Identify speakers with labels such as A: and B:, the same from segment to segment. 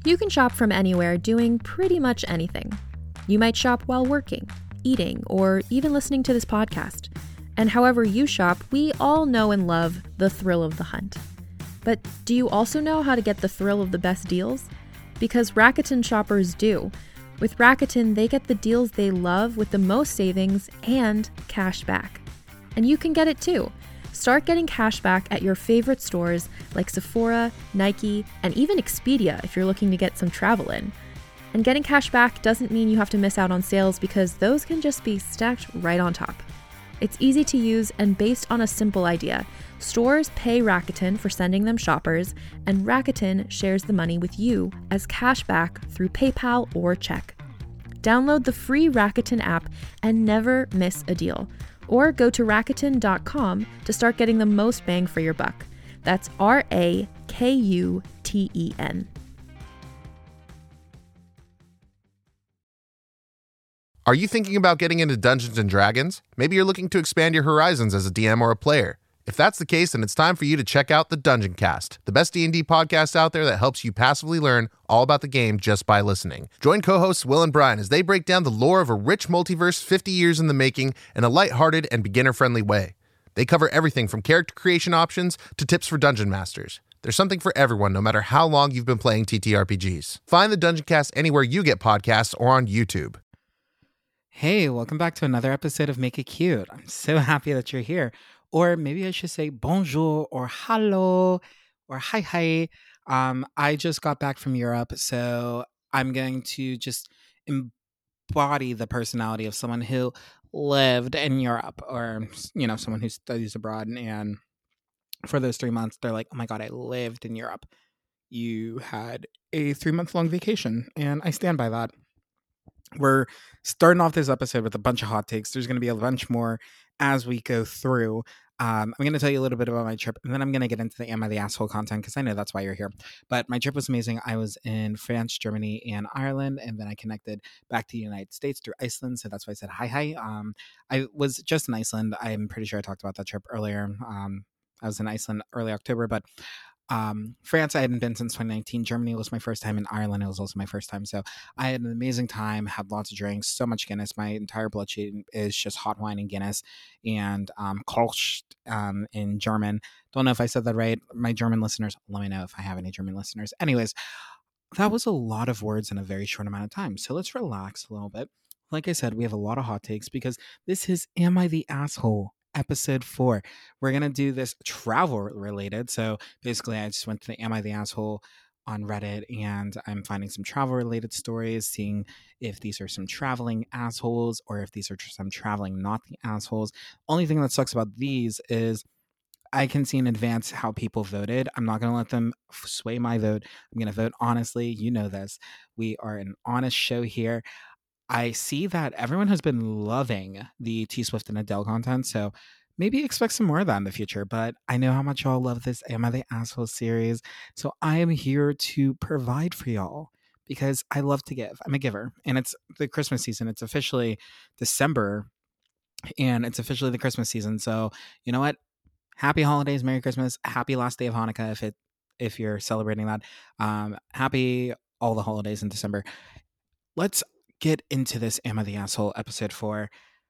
A: You can shop from anywhere doing pretty much anything. You might shop while working, eating, or even listening to this podcast. And however you shop, we all know and love the thrill of the hunt. But do you also know how to get the thrill of the best deals? Because Rakuten shoppers do. With Rakuten, they get the deals they love with the most savings and cash back. And you can get it too. Start getting cash back at your favorite stores like Sephora, Nike, and even Expedia if you're looking to get some travel in. And getting cash back doesn't mean you have to miss out on sales because those can just be stacked right on top. It's easy to use and based on a simple idea. Stores pay Rakuten for sending them shoppers, and Rakuten shares the money with you as cash back through PayPal or check. Download the free Rakuten app and never miss a deal. Or go to Rakuten.com to start getting the most bang for your buck. That's Rakuten.
B: Are you thinking about getting into Dungeons & Dragons? Maybe you're looking to expand your horizons as a DM or a player. If that's the case, then it's time for you to check out the Dungeon Cast, the best D&D podcast out there that helps you passively learn all about the game just by listening. Join co-hosts Will and Brian as they break down the lore of a rich multiverse 50 years in the making in a lighthearted and beginner-friendly way. They cover everything from character creation options to tips for dungeon masters. There's something for everyone, no matter how long you've been playing TTRPGs. Find the Dungeon Cast anywhere you get podcasts or on YouTube.
C: Hey, welcome back to another episode of Make It Cute. I'm so happy that you're here. Or maybe I should say bonjour or hello or hi. I just got back from Europe, so I'm going to just embody the personality of someone who lived in Europe or, someone who studies abroad. And for those 3 months, they're like, oh my God, I lived in Europe. You had a 3-month long vacation, and I stand by that. We're starting off this episode with a bunch of hot takes. There's going to be a bunch more as we go through. I'm going to tell you a little bit about my trip, and then I'm going to get into the Am I the Asshole content because I know that's why you're here. But my trip was amazing. I was in France, Germany, and Ireland, and then I connected back to the United States through Iceland. So that's why I said hi. I was just in Iceland. I'm pretty sure I talked about that trip earlier. I was in Iceland early October, but France I hadn't been since 2019. Germany was my first time, and Ireland it was also my first time. So I had an amazing time, had lots of drinks, so much Guinness. My entire bloodstream is just hot wine and Guinness, and Kolsch in German. Don't know if I said that right. My German listeners, let me know if I have any German listeners. Anyways, that was a lot of words in a very short amount of time. So let's relax a little bit. Like I said, we have a lot of hot takes because this is Am I the Asshole? Episode 4. We're going to do this travel related. So basically, I just went to the Am I the Asshole on Reddit and I'm finding some travel related stories, seeing if these are some traveling assholes or if these are some traveling not the assholes. Only thing that sucks about these is I can see in advance how people voted. I'm not going to let them sway my vote. I'm going to vote honestly. You know this. We are an honest show here. I see that everyone has been loving the T Swift and Adele content, so maybe expect some more of that in the future. But I know how much y'all love this Am I the Asshole series, so I am here to provide for y'all because I love to give. I'm a giver, and it's the Christmas season. It's officially December, and it's officially the Christmas season. So you know what? Happy holidays, Merry Christmas, happy last day of Hanukkah if you're celebrating that. Happy all the holidays in December. Let's get into this Am I the Asshole episode 4.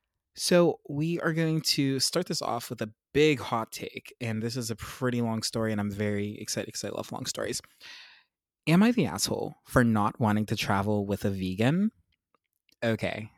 C: So we are going to start this off with a big hot take, and this is a pretty long story, and I'm very excited because I love long stories. Am I the asshole for not wanting to travel with a vegan? Okay,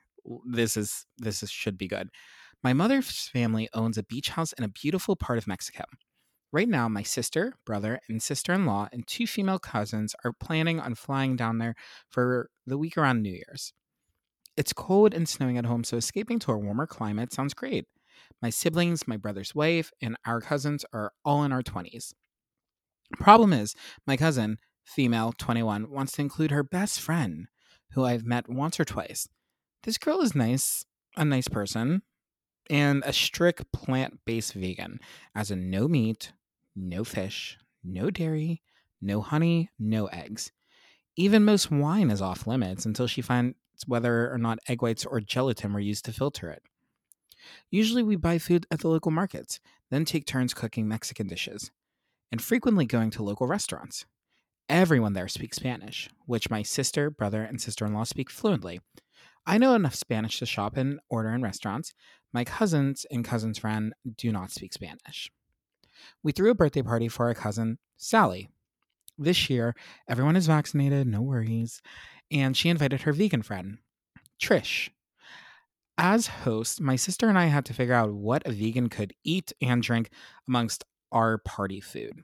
C: should be good. My mother's family owns a beach house in a beautiful part of Mexico. Right now, my sister, brother, and sister-in-law and 2 female cousins are planning on flying down there for the week around New Year's. It's cold and snowing at home, so escaping to a warmer climate sounds great. My siblings, my brother's wife, and our cousins are all in our 20s. Problem is, my cousin, female, 21, wants to include her best friend, who I've met once or twice. This girl is nice, a nice person, and a strict plant-based vegan, as in no meat, no fish, no dairy, no honey, no eggs. Even most wine is off limits until she finds whether or not egg whites or gelatin were used to filter it. Usually we buy food at the local markets, then take turns cooking Mexican dishes, and frequently going to local restaurants. Everyone there speaks Spanish, which my sister, brother, and sister-in-law speak fluently. I know enough Spanish to shop and order in restaurants. My cousins and cousin's friend do not speak Spanish. We threw a birthday party for our cousin, Sally. This year, everyone is vaccinated, no worries, and she invited her vegan friend, Trish. As host, my sister and I had to figure out what a vegan could eat and drink amongst our party food.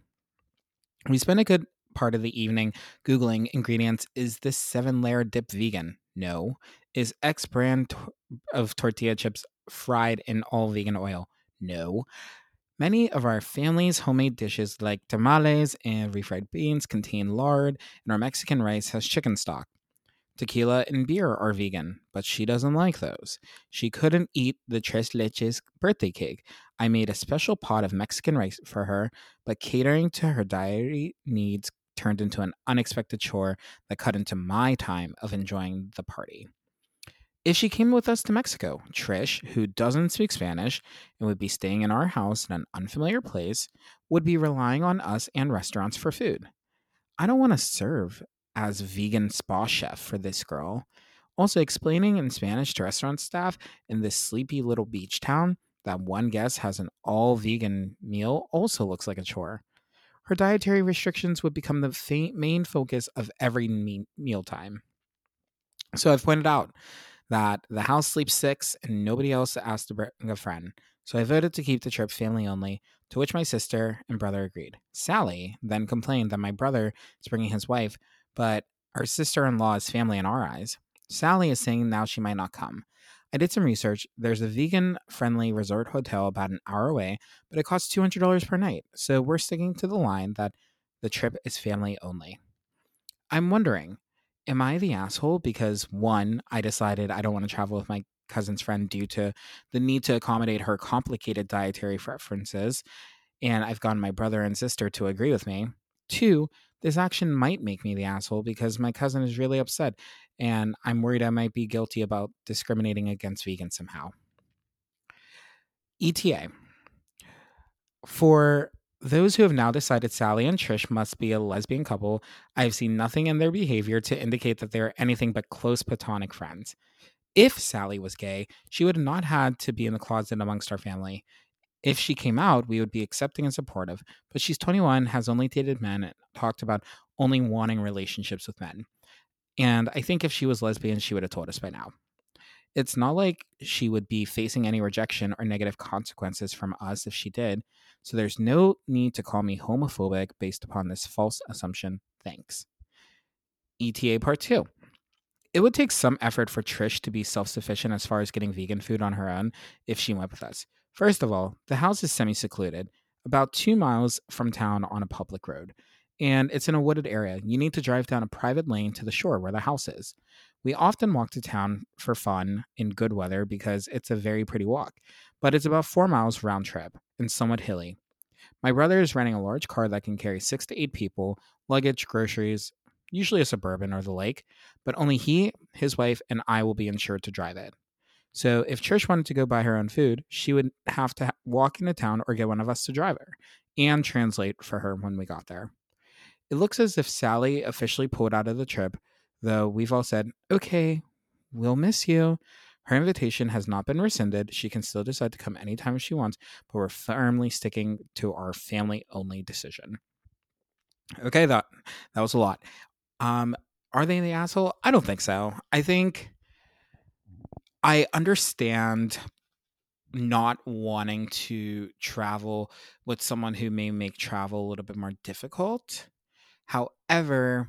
C: We spent a good part of the evening Googling ingredients. Is this 7-layer dip vegan? No. Is X brand of tortilla chips fried in all vegan oil? No. Many of our family's homemade dishes like tamales and refried beans contain lard, and our Mexican rice has chicken stock. Tequila and beer are vegan, but she doesn't like those. She couldn't eat the Tres Leches birthday cake. I made a special pot of Mexican rice for her, but catering to her dietary needs turned into an unexpected chore that cut into my time of enjoying the party. If she came with us to Mexico, Trish, who doesn't speak Spanish and would be staying in our house in an unfamiliar place, would be relying on us and restaurants for food. I don't want to serve as vegan spa chef for this girl. Also, explaining in Spanish to restaurant staff in this sleepy little beach town that one guest has an all vegan meal also looks like a chore. Her dietary restrictions would become the main focus of every mealtime. So I've pointed out that the house sleeps 6 and nobody else asked to bring a friend. So I voted to keep the trip family only, to which my sister and brother agreed. Sally then complained that my brother is bringing his wife, but our sister-in-law is family in our eyes. Sally is saying now she might not come. I did some research. There's a vegan-friendly resort hotel about an hour away, but it costs $200 per night. So we're sticking to the line that the trip is family only. I'm wondering, am I the asshole because, one, I decided I don't want to travel with my cousin's friend due to the need to accommodate her complicated dietary preferences, and I've gotten my brother and sister to agree with me. 2, this action might make me the asshole because my cousin is really upset, and I'm worried I might be guilty about discriminating against vegans somehow. ETA. For those who have now decided Sally and Trish must be a lesbian couple, I have seen nothing in their behavior to indicate that they are anything but close platonic friends. If Sally was gay, she would have not had to be in the closet amongst our family. If she came out, we would be accepting and supportive. But she's 21, has only dated men, and talked about only wanting relationships with men. And I think if she was lesbian, she would have told us by now. It's not like she would be facing any rejection or negative consequences from us if she did, so there's no need to call me homophobic based upon this false assumption. Thanks. ETA Part 2. It would take some effort for Trish to be self-sufficient as far as getting vegan food on her own if she went with us. First of all, the house is semi-secluded, about 2 miles from town on a public road, and it's in a wooded area. You need to drive down a private lane to the shore where the house is. We often walk to town for fun in good weather because it's a very pretty walk, but it's about 4 miles round trip and somewhat hilly. My brother is renting a large car that can carry 6 to 8 people, luggage, groceries, usually a Suburban or the Lake, but only he, his wife, and I will be insured to drive it. So if Trish wanted to go buy her own food, she would have to walk into town or get one of us to drive her and translate for her when we got there. It looks as if Sally officially pulled out of the trip, though we've all said, okay, we'll miss you. Her invitation has not been rescinded. She can still decide to come anytime she wants, but we're firmly sticking to our family-only decision. Okay, that was a lot. Are they the asshole? I don't think so. I think I understand not wanting to travel with someone who may make travel a little bit more difficult. However,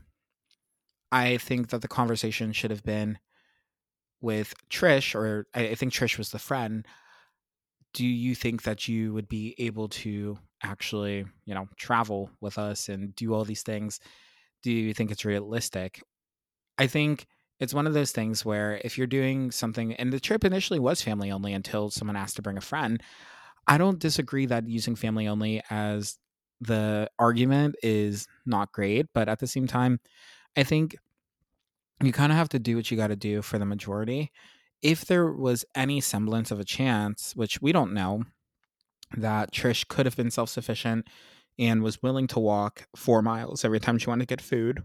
C: I think that the conversation should have been with Trish, or I think Trish was the friend. Do you think that you would be able to actually, travel with us and do all these things? Do you think it's realistic? I think it's one of those things where if you're doing something, and the trip initially was family only until someone asked to bring a friend, I don't disagree that using family only as the argument is not great, but at the same time, I think you kind of have to do what you got to do for the majority. If there was any semblance of a chance, which we don't know, that Trish could have been self-sufficient and was willing to walk 4 miles every time she wanted to get food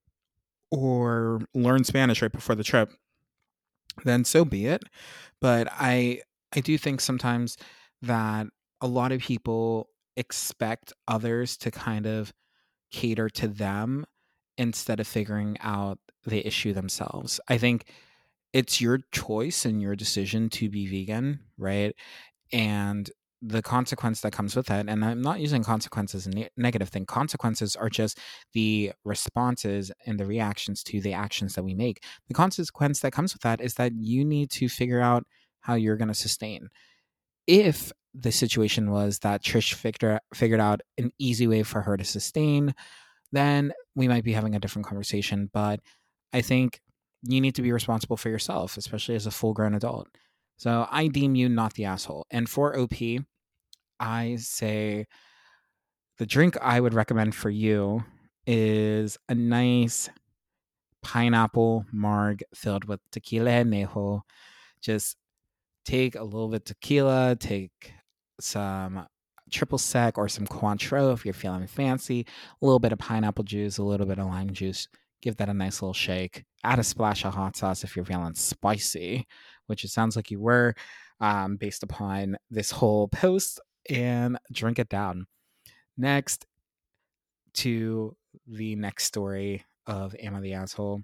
C: or learn Spanish right before the trip, then so be it. But I do think sometimes that a lot of people expect others to kind of cater to them instead of figuring out the issue themselves. I think it's your choice and your decision to be vegan, right? And the consequence that comes with that, and I'm not using consequences as a negative thing. Consequences are just the responses and the reactions to the actions that we make. The consequence that comes with that is that you need to figure out how you're going to sustain. If the situation was that Trish figured out an easy way for her to sustain, then we might be having a different conversation. But I think you need to be responsible for yourself, especially as a full grown adult. So I deem you not the asshole. And for OP, I say the drink I would recommend for you is a nice pineapple marg filled with tequila anejo. Just take a little bit of tequila, take some triple sec or some Cointreau if you're feeling fancy, a little bit of pineapple juice, a little bit of lime juice. Give that a nice little shake. Add a splash of hot sauce if you're feeling spicy, which it sounds like you were, based upon this whole post, and drink it down. Next, to the next story of Am I the Asshole?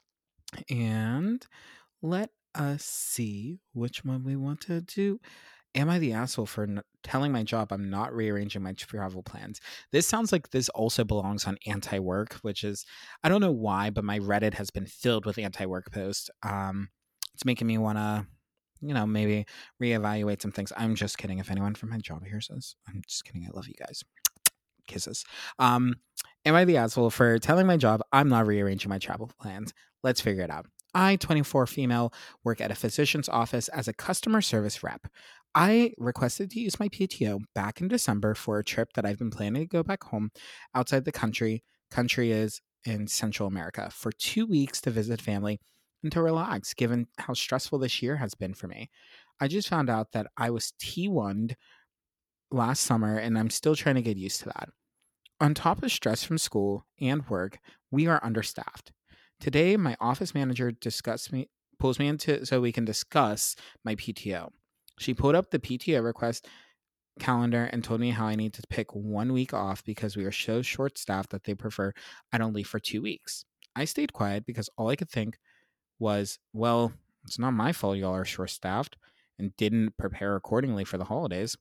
C: And let us see which one we want to do. Am I the asshole for telling my job I'm not rearranging my travel plans? This sounds like this also belongs on anti-work, which is, I don't know why, but my Reddit has been filled with anti-work posts. It's making me want to, maybe reevaluate some things. I'm just kidding. If anyone from my job hears this, I'm just kidding. I love you guys. Kisses. Am I the asshole for telling my job I'm not rearranging my travel plans? Let's figure it out. I, 24 female, work at a physician's office as a customer service rep. I requested to use my PTO back in December for a trip that I've been planning to go back home outside the country. Country is in Central America for 2 weeks to visit family and to relax, given how stressful this year has been for me. I just found out that I was T1'd last summer and I'm still trying to get used to that. On top of stress from school and work, we are understaffed. Today, my office manager pulls me into so we can discuss my PTO. She pulled up the PTO request calendar and told me how I need to pick 1 week off because we are so short staffed that they prefer I don't leave for 2 weeks. I stayed quiet because all I could think was, well, it's not my fault y'all are short staffed and didn't prepare accordingly for the holidays.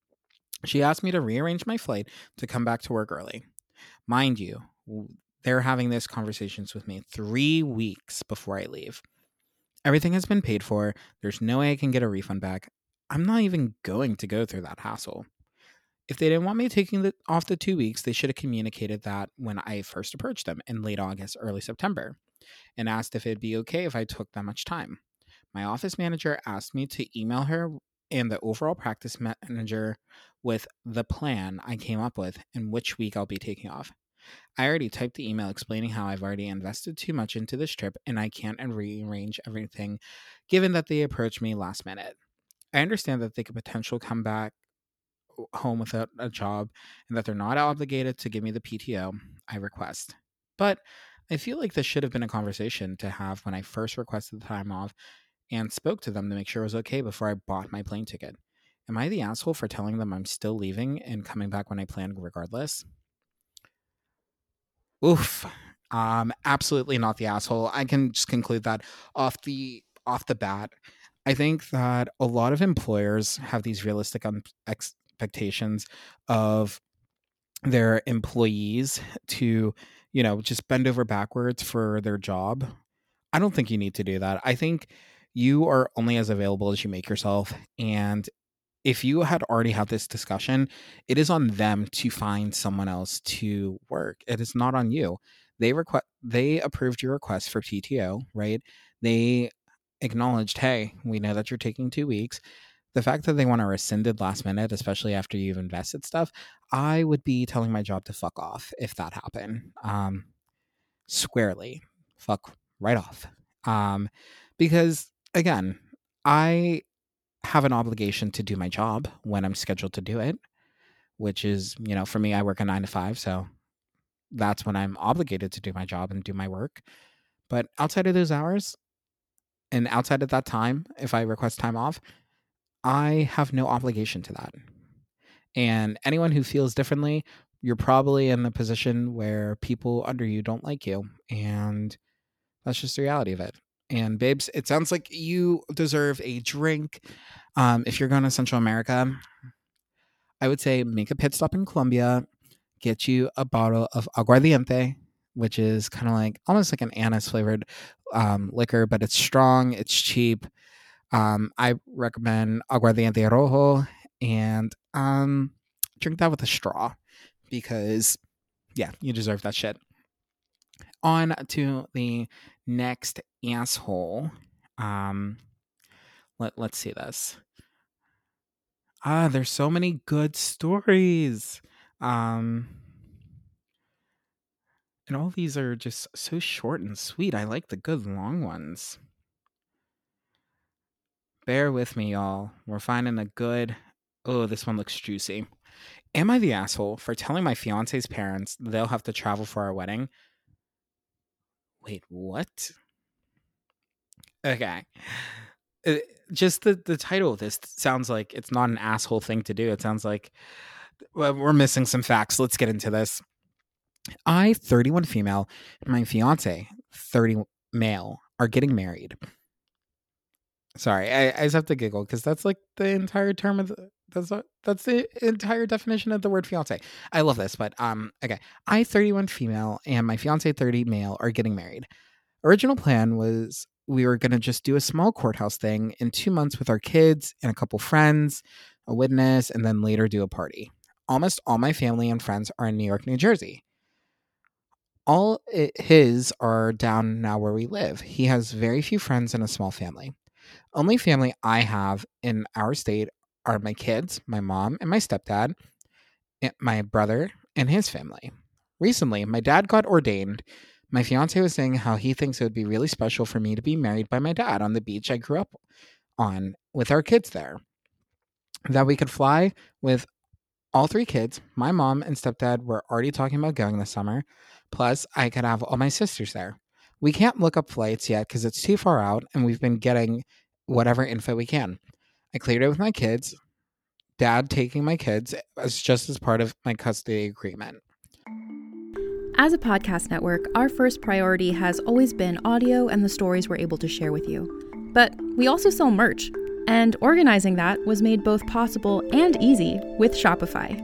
C: She asked me to rearrange my flight to come back to work early. Mind you, they're having these conversations with me 3 weeks before I leave. Everything has been paid for. There's no way I can get a refund back. I'm not even going to go through that hassle. If they didn't want me taking off the 2 weeks, they should have communicated that when I first approached them in late August, early September, and asked if it'd be okay if I took that much time. My office manager asked me to email her and the overall practice manager with the plan I came up with and which week I'll be taking off. I already typed the email explaining how I've already invested too much into this trip and I can't rearrange everything given that they approached me last minute. I understand that they could potentially come back home without a job and that they're not obligated to give me the PTO I request. But I feel like this should have been a conversation to have when I first requested the time off and spoke to them to make sure it was okay before I bought my plane ticket. Am I the asshole for telling them I'm still leaving and coming back when I planned regardless? Oof. Absolutely not the asshole. I can just conclude that off the bat. I think that a lot of employers have these realistic expectations of their employees to, just bend over backwards for their job. I don't think you need to do that. I think you are only as available as you make yourself. And if you had already had this discussion, it is on them to find someone else to work. It is not on you. They approved your request for PTO, right? They acknowledged, hey, we know that you're taking 2 weeks. The fact that they want to rescind it last minute, especially after you've invested stuff, I would be telling my job to fuck off if that happened. Squarely, fuck right off. Because again, I have an obligation to do my job when I'm scheduled to do it. which is, for me, I work a 9 to 5. So that's when I'm obligated to do my job and do my work. But outside of those hours and outside of that time, if I request time off, I have no obligation to that. And anyone who feels differently, you're probably in the position where people under you don't like you. And that's just the reality of it. And babes, it sounds like you deserve a drink. If you're going to Central America, I would say make a pit stop in Colombia, get you a bottle of aguardiente, which is kind of like almost like an anise flavored liquor, but it's strong, it's cheap. I recommend aguardiente rojo, and drink that with a straw because, yeah, you deserve that shit. On to the next asshole. Let's see this. There's so many good stories. And all these are just so short and sweet. I like the good long ones. Bear with me, y'all. We're finding a good... Oh, this one looks juicy. Am I the asshole for telling my fiance's parents they'll have to travel for our wedding? Wait, what? Okay. Just the title of this sounds like it's not an asshole thing to do. It sounds like we're missing some facts. Let's get into this. I, 31 female, and my fiance, 30 male, are getting married. Sorry, I just have to giggle because that's like the entire term of that's the entire definition of the word fiance. I love this, but okay. I, 31 female, and my fiance, 30 male, are getting married. Original plan was we were going to just do a small courthouse thing in 2 months with our kids and a couple friends, a witness, and then later do a party. Almost all my family and friends are in New York, New Jersey. All his are down now where we live. He has very few friends and a small family. Only family I have in our state are my kids, my mom, and my stepdad, my brother, and his family. Recently, my dad got ordained. My fiance was saying how he thinks it would be really special for me to be married by my dad on the beach I grew up on with our kids there. That we could fly with all 3 kids. My mom and stepdad were already talking about going this summer. Plus, I could have all my sisters there. We can't look up flights yet because it's too far out, and we've been getting whatever info we can. I cleared it with my kids. Dad taking my kids as just as part of my custody agreement.
A: As a podcast network, our first priority has always been audio and the stories we're able to share with you. But we also sell merch, and organizing that was made both possible and easy with Shopify.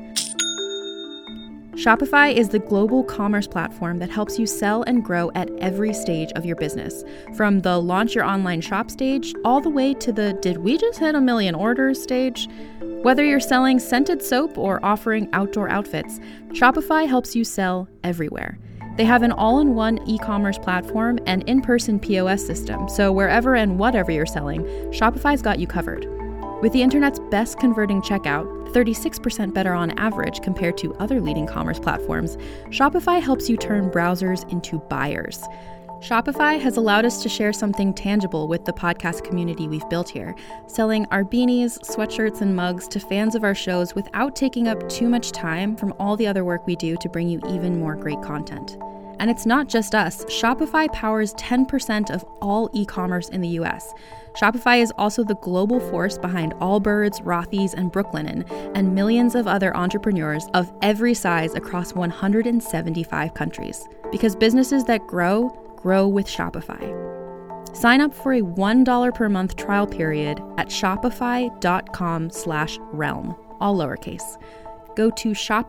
A: Shopify is the global commerce platform that helps you sell and grow at every stage of your business, from the launch your online shop stage all the way to the did we just hit 1 million orders stage. Whether you're selling scented soap or offering outdoor outfits, Shopify helps you sell everywhere. They have an all-in-one e-commerce platform and in-person POS system, so wherever and whatever you're selling, Shopify's got you covered. With the internet's best converting checkout, 36% better on average compared to other leading commerce platforms, Shopify helps you turn browsers into buyers. Shopify has allowed us to share something tangible with the podcast community we've built here, selling our beanies, sweatshirts, and mugs to fans of our shows without taking up too much time from all the other work we do to bring you even more great content. And it's not just us. Shopify powers 10% of all e-commerce in the US. Shopify is also the global force behind Allbirds, Rothy's, and Brooklinen, and millions of other entrepreneurs of every size across 175 countries. Because businesses that grow with Shopify. Sign up for a $1 per month trial period at shopify.com/realm, all lowercase. Go to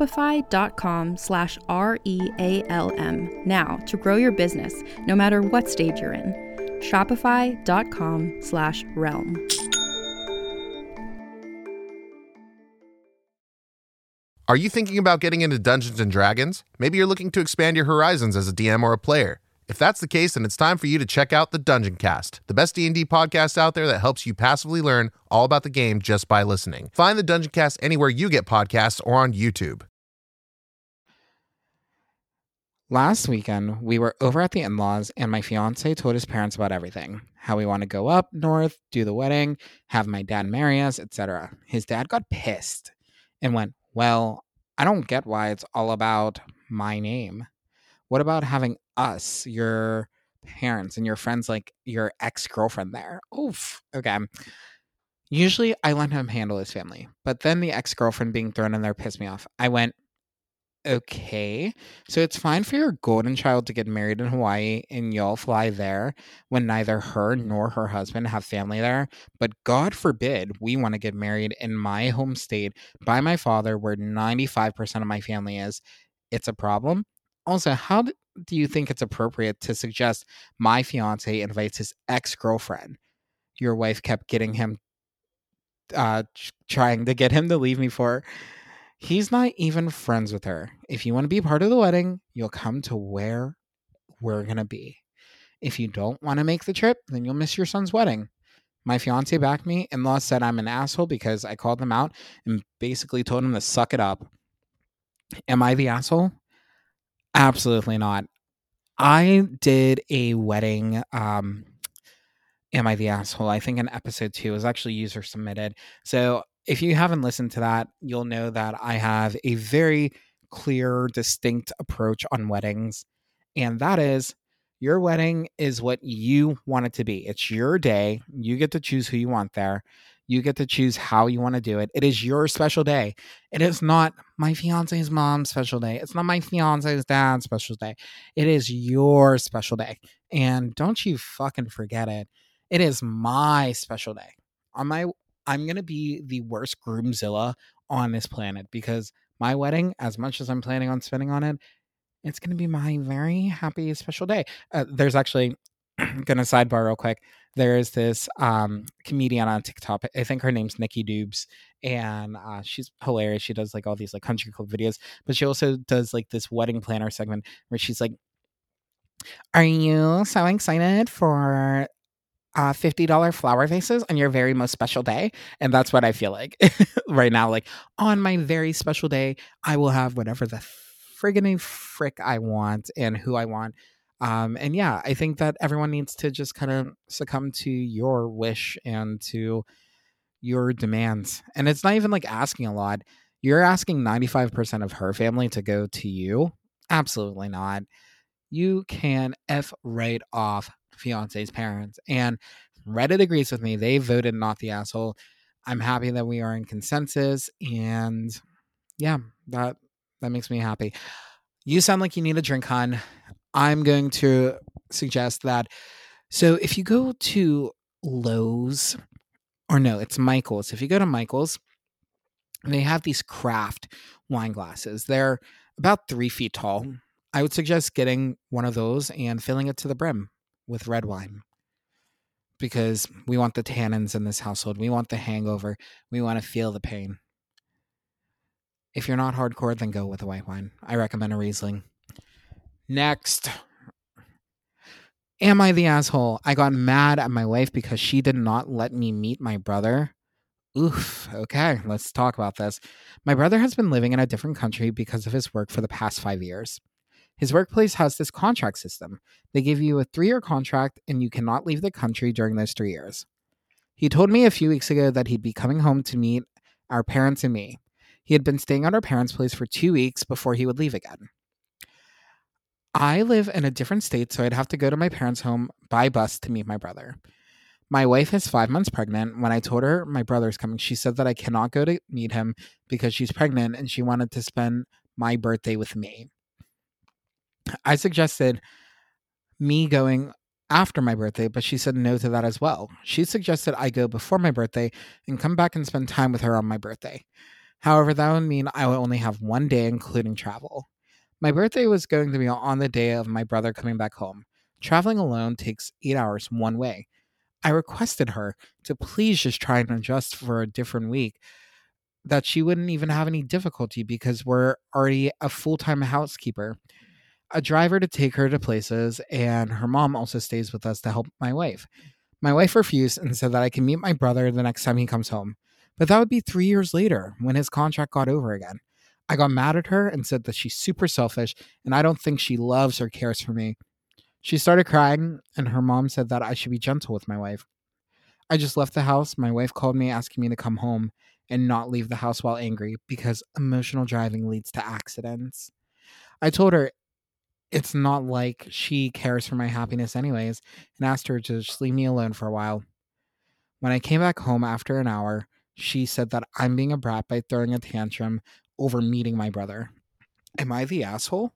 A: shopify.com/REALM now to grow your business, no matter what stage you're in. Shopify.com/realm.
B: Are you thinking about getting into Dungeons & Dragons? Maybe you're looking to expand your horizons as a DM or a player. If that's the case, then it's time for you to check out the Dungeon Cast, the best D&D podcast out there that helps you passively learn all about the game just by listening. Find the Dungeon Cast anywhere you get podcasts or on YouTube.
C: Last weekend, we were over at the in-laws, and my fiance told his parents about everything. How we want to go up north, do the wedding, have my dad marry us, etc. His dad got pissed and went, well, I don't get why it's all about my name. What about having us, your parents and your friends, like your ex-girlfriend there? Oof. Okay. Usually I let him handle his family, but then the ex-girlfriend being thrown in there pissed me off. I went, okay. So it's fine for your golden child to get married in Hawaii and y'all fly there when neither her nor her husband have family there. But God forbid we want to get married in my home state by my father, where 95% of my family is. It's a problem. Also, do you think it's appropriate to suggest my fiance invites his ex girlfriend? Your wife kept getting him, trying to get him to leave me for. He's not even friends with her. If you want to be part of the wedding, you'll come to where we're going to be. If you don't want to make the trip, then you'll miss your son's wedding. My fiance backed me. In-law said I'm an asshole because I called them out and basically told him to suck it up. Am I the asshole? Absolutely not. I did a wedding. Am I the asshole? I think in episode 2 is actually user submitted. So if you haven't listened to that, you'll know that I have a very clear, distinct approach on weddings. And that is, your wedding is what you want it to be. It's your day. You get to choose who you want there. You get to choose how you want to do it. It is your special day. It is not my fiance's mom's special day. It's not my fiance's dad's special day. It is your special day. And don't you fucking forget it. It is my special day. I'm gonna be the worst groomzilla on this planet, because my wedding, as much as I'm planning on spending on it, it's gonna be my very happy special day. There's actually gonna sidebar real quick. There's this comedian on TikTok. I think her name's Nikki Dubes, and she's hilarious. She does like all these like country club videos, but she also does like this wedding planner segment where she's like, "Are you so excited for $50 flower vases on your very most special day?" And that's what I feel like right now. Like, on my very special day, I will have whatever the friggin' frick I want and who I want. And yeah, I think that everyone needs to just kind of succumb to your wish and to your demands. And it's not even like asking a lot. You're asking 95% of her family to go to you. Absolutely not. You can F right off fiance's parents. And Reddit agrees with me. They voted not the asshole. I'm happy that we are in consensus. And yeah, that makes me happy. You sound like you need a drink, hon. I'm going to suggest that. So if you go to Lowe's, or no, it's Michael's. If you go to Michael's, they have these craft wine glasses. They're about 3 feet tall. I would suggest getting one of those and filling it to the brim with red wine, because we want the tannins in this household. We want the hangover. We want to feel the pain. If you're not hardcore, then go with a white wine. I recommend a Riesling. Next. Am I the asshole? I got mad at my wife because she did not let me meet my brother. Oof. Okay, let's talk about this. My brother has been living in a different country because of his work for the past 5 years. His workplace has this contract system. They give you a 3-year contract and you cannot leave the country during those 3 years. He told me a few weeks ago that he'd be coming home to meet our parents and me. He had been staying at our parents' place for 2 weeks before he would leave again. I live in a different state, so I'd have to go to my parents' home by bus to meet my brother. My wife is 5 months pregnant. When I told her my brother's coming, she said that I cannot go to meet him because she's pregnant and she wanted to spend my birthday with me. I suggested me going after my birthday, but she said no to that as well. She suggested I go before my birthday and come back and spend time with her on my birthday. However, that would mean I would only have 1 day, including travel. My birthday was going to be on the day of my brother coming back home. Traveling alone takes 8 hours one way. I requested her to please just try and adjust for a different week, that she wouldn't even have any difficulty because we're already a full-time housekeeper, a driver to take her to places, and her mom also stays with us to help my wife. My wife refused and said that I can meet my brother the next time he comes home. But that would be 3 years later when his contract got over again. I got mad at her and said that she's super selfish and I don't think she loves or cares for me. She started crying and her mom said that I should be gentle with my wife. I just left the house. My wife called me asking me to come home, and not leave the house while angry because emotional driving leads to accidents. I told her it's not like she cares for my happiness anyways and asked her to just leave me alone for a while. When I came back home after an hour, she said that I'm being a brat by throwing a tantrum over meeting my brother. Am I the asshole?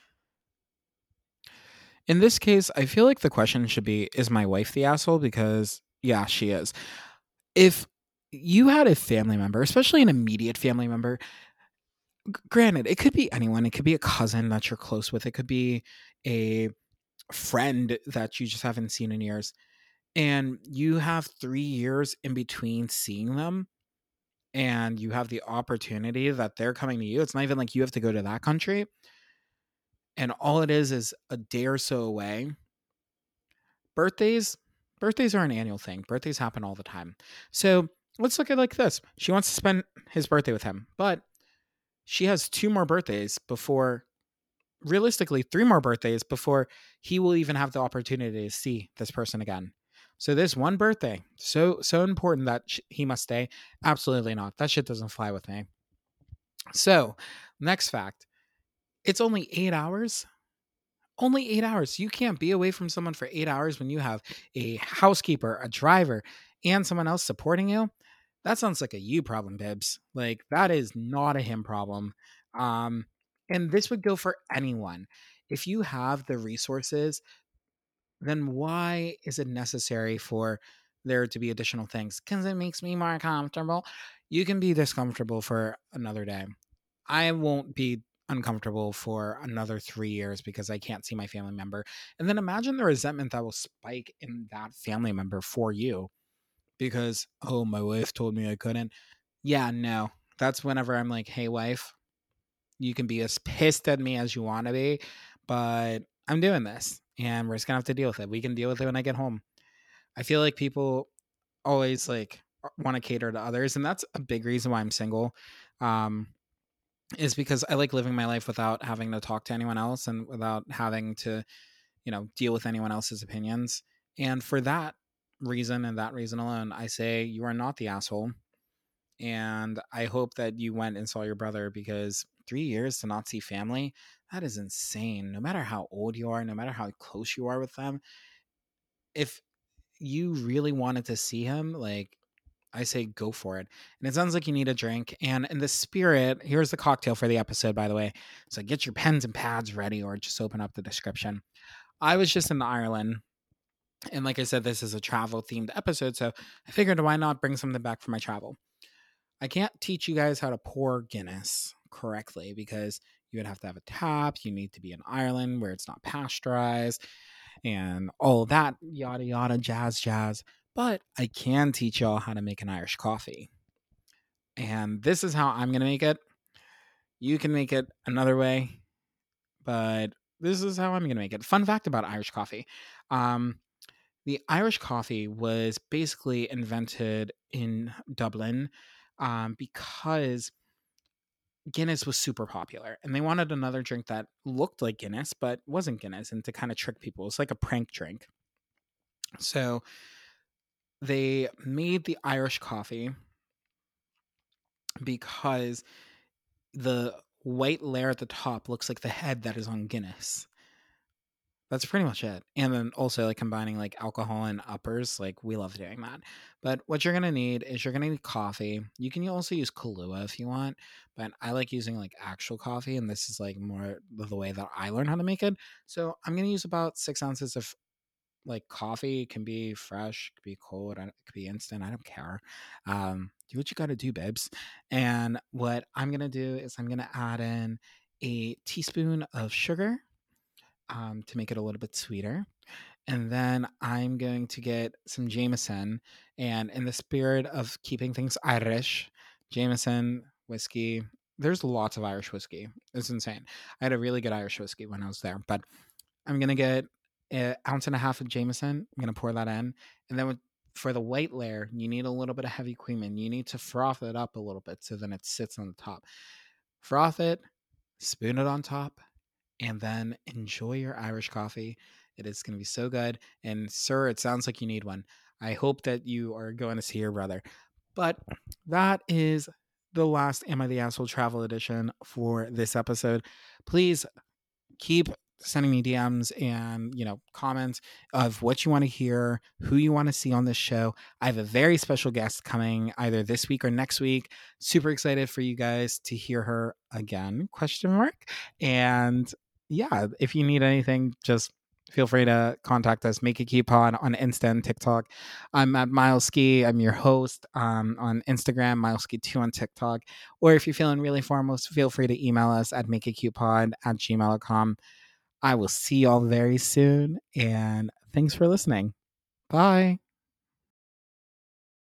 C: In this case, I feel like the question should be, is my wife the asshole? Because, yeah, she is. If you had a family member, especially an immediate family member, granted, it could be anyone. It could be a cousin that you're close with. It could be a friend that you just haven't seen in years. And you have 3 years in between seeing them, and you have the opportunity that they're coming to you. It's not even like you have to go to that country. And all it is a day or so away. Birthdays, birthdays are an annual thing. Birthdays happen all the time. So let's look at it like this. She wants to spend his birthday with him, but she has 2 more birthdays before, realistically, 3 more birthdays before he will even have the opportunity to see this person again. So this one birthday, so important that he must stay? Absolutely not. That shit doesn't fly with me. So, next fact. It's only 8 hours. Only 8 hours. You can't be away from someone for 8 hours when you have a housekeeper, a driver, and someone else supporting you. That sounds like a you problem, Bibs. Like, that is not a him problem. And this would go for anyone. If you have the resources, then why is it necessary for there to be additional things? Because it makes me more comfortable. You can be discomfortable for another day. I won't be uncomfortable for another 3 years because I can't see my family member. And then imagine the resentment that will spike in that family member for you because, oh, my wife told me I couldn't. Yeah, no. That's whenever I'm like, hey, wife, you can be as pissed at me as you want to be, but I'm doing this and we're just going to have to deal with it. We can deal with it when I get home. I feel like people always like want to cater to others, and that's a big reason why I'm single. Is because I like living my life without having to talk to anyone else and without having to, deal with anyone else's opinions. And for that reason and that reason alone, I say you are not the asshole. And I hope that you went and saw your brother because 3 years to not see family, that is insane. No matter how old you are, no matter how close you are with them, if you really wanted to see him, like, I say go for it. And it sounds like you need a drink. And in the spirit, here's the cocktail for the episode, by the way. So get your pens and pads ready or just open up the description. I was just in Ireland. And like I said, this is a travel themed episode. So I figured why not bring something back from my travel? I can't teach you guys how to pour Guinness correctly because you would have to have a tap. You need to be in Ireland where it's not pasteurized and all that yada yada jazz. But I can teach y'all how to make an Irish coffee. And this is how I'm going to make it. You can make it another way, but this is how I'm going to make it. Fun fact about Irish coffee. The Irish coffee was basically invented in Dublin because Guinness was super popular and they wanted another drink that looked like Guinness but wasn't Guinness, and to kind of trick people. It's like a prank drink. So they made the Irish coffee because the white layer at the top looks like the head that is on Guinness. That's pretty much it. And then also like combining like alcohol and uppers, like we love doing that. But what you're gonna need is you're gonna need coffee. You can also use Kahlua if you want, but I like using like actual coffee, and this is like more the way that I learned how to make it. So I'm gonna use about 6 ounces of like coffee. It can be fresh, it could be cold, it could be instant. I don't care. Do what you gotta do, babes. And what I'm gonna do is I'm gonna add in a teaspoon of sugar to make it a little bit sweeter. And then I'm going to get some Jameson. And in the spirit of keeping things Irish, Jameson, whiskey, there's lots of Irish whiskey. It's insane. I had a really good Irish whiskey when I was there. But I'm going to get an ounce and a half of Jameson. I'm going to pour that in. And then for the white layer, you need a little bit of heavy cream, and you need to froth it up a little bit so then it sits on the top. Froth it, spoon it on top, and then enjoy your Irish coffee. It is going to be so good. And, sir, it sounds like you need one. I hope that you are going to see your brother. But that is the last Am I the Asshole travel edition for this episode. Please keep sending me DMs and, comments of what you want to hear, who you want to see on this show. I have a very special guest coming either this week or next week. Super excited for you guys to hear her again, ? And yeah, if you need anything, just feel free to contact us. Make a Cute Pod on Insta and TikTok. I'm at Mileski. I'm your host on Instagram, Mileski2 on TikTok. Or if you're feeling really formal, feel free to email us at makeitcutepod@gmail.com. I will see y'all very soon. And thanks for listening. Bye.